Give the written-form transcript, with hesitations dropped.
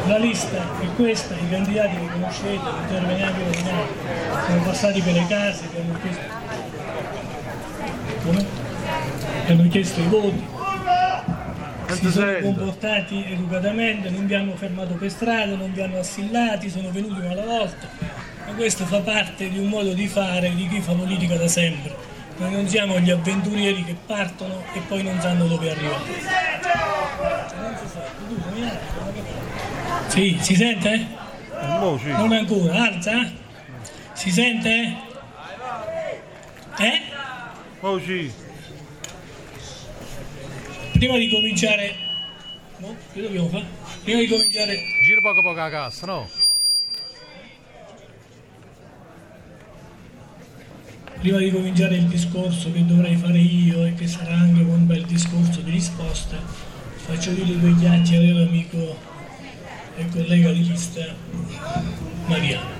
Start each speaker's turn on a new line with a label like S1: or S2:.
S1: La lista è questa, i candidati li conoscete, intervenenti sono passati per le case, che hanno chiesto i voti, si sono comportati educatamente, non vi hanno fermato per strada, non vi hanno assillati, sono venuti una alla volta, ma questo fa parte di un modo di fare di chi fa politica da sempre. Noi non siamo gli avventurieri che partono e poi non sanno dove arrivare. Sì, si sente? Non ancora, alza? Si sente?
S2: Oh sì.
S1: Prima di cominciare... No? Che dobbiamo fare? Prima di cominciare...
S2: Gira poco a cassa, no?
S1: Prima di cominciare il discorso che dovrei fare io e che sarà anche un bel discorso di risposta, faccio dire due chiacchiere all'amico e collega di lista Mariano.